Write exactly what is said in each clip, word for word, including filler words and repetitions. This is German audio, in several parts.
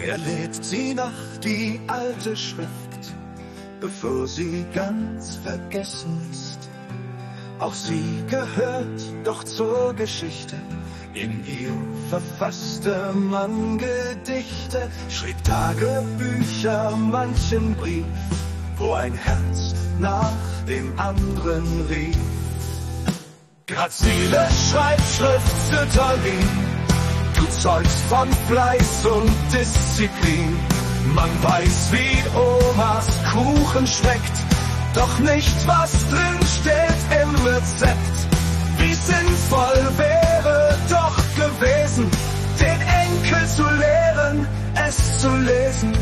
Er lädt sie nach, die alte Schrift, bevor sie ganz vergessen ist. Auch sie gehört doch zur Geschichte. In ihr verfasste man Gedichte, schrieb Tagebücher, manchen Brief, wo ein Herz nach dem anderen rief. Grazile Schreibschrift für Tolkien, du zeugst von Fleiß und Disziplin. Man weiß, wie Omas Kuchen schmeckt, doch nicht, was drin steht im Rezept. Wie sinnvoll wäre doch gewesen, den Enkel zu lehren, es zu lesen.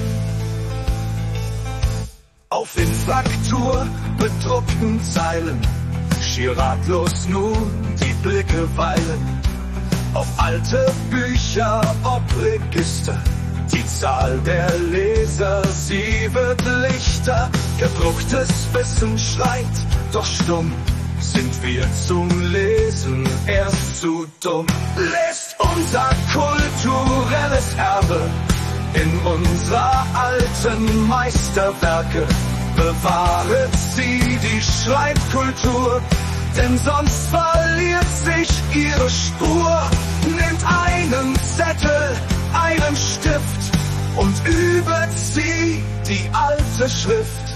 Auf in Fraktur bedruckten Zeilen, schier ratlos nun die Blicke weilen. Auf alte Bücher, ob Register, die Zahl der Leser, sie wird lichter. Gedrucktes Wissen schreit, doch stumm sind wir zum Lesen erst zu dumm. Lest unser kulturelles Erbe in unserer alten Meisterwerke. Bewahret sie die Schreibkultur, denn sonst verliert sich ihre Spur. Nehmt einen Zettel, einen Stift und übet sie die alte Schrift.